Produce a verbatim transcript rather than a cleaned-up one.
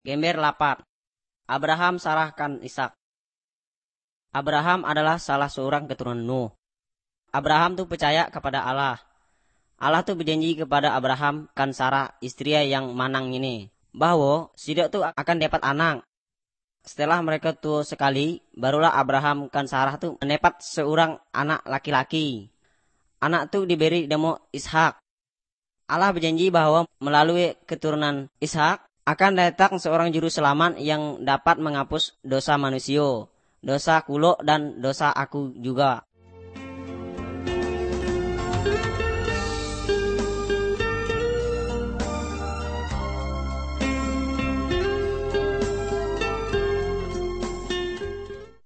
Gember lapat. Abraham sarahkan Ishak. Abraham adalah salah seorang keturunan Nuh. Abraham tuh percaya kepada Allah. Allah tuh berjanji kepada Abraham kan Sarah istri yang manang ini, bahwa Sidok tuh akan dapat anak. Setelah mereka tuh sekali, barulah Abraham kan Sarah tuh mendapat seorang anak laki-laki. Anak tuh diberi nama Ishak. Allah berjanji bahwa melalui keturunan Ishak akan datang seorang juru selamat yang dapat menghapus dosa manusia, dosa kulo dan dosa aku juga.